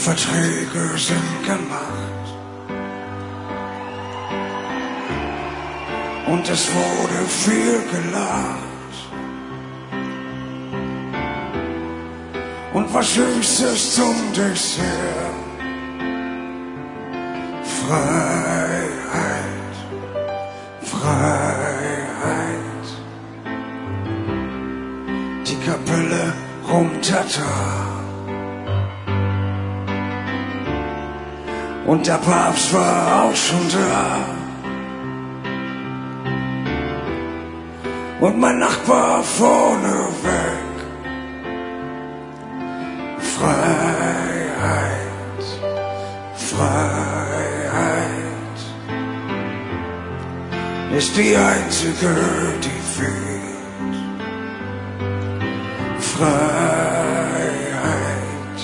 Verträge sind gemacht und es wurde viel gelacht und was Süßes zum Dessert. Freiheit, Freiheit, die Kapelle Rum-Tata und der Papst war auch schon da. Und mein Nachbar vorneweg. Freiheit, Freiheit ist die einzige, die fehlt. Freiheit,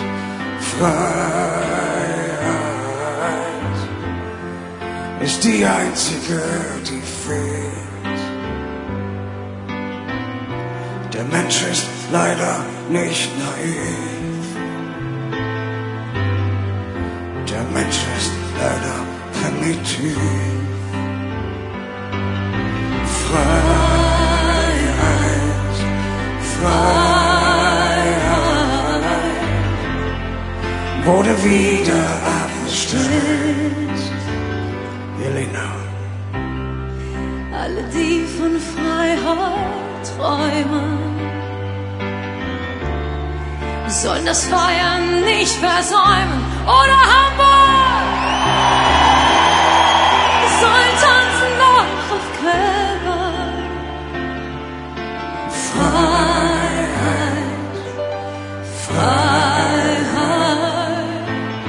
Freiheit ist die einzige, die fehlt. Der Mensch ist leider nicht naiv. Der Mensch ist leider primitiv. Freiheit, Freiheit wurde wieder abgestellt. Elena. Alle, die von Freiheit träumen, sollen das Feiern nicht versäumen. Oder Hamburg sollen tanzen noch auf Gräber. Freiheit, Freiheit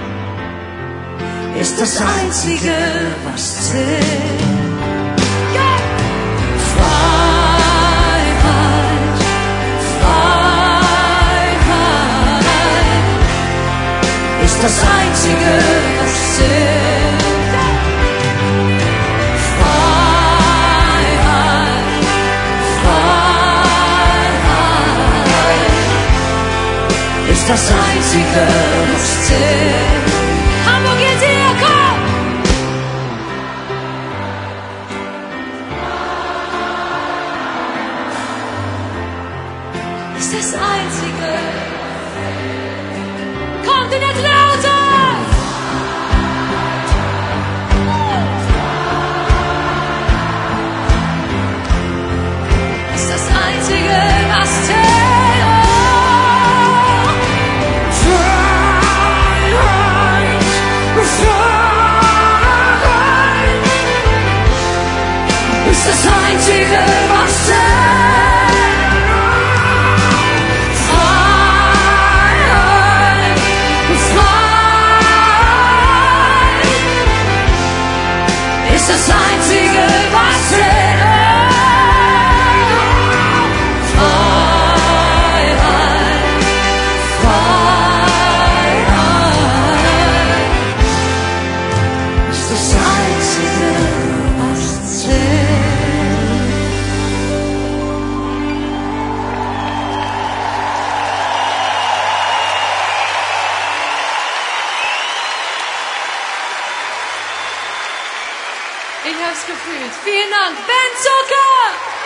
ist das Einzige, was zählt. Das Einzige, was zählt. Freiheit, Freiheit ist das Einzige, was zählt. Hamburg, jetzt hier, komm! Ist das Einzige. Kommt in jetzt lauter! Ist das Einzige, was zählt. Freiheit, Freiheit ist das Einzige, was zählt. Das Einzige, was zählt. Freiheit, Freiheit ist das Einzige, was zählt. Ich hab's gefühlt. Vielen Dank, Ben Zucker!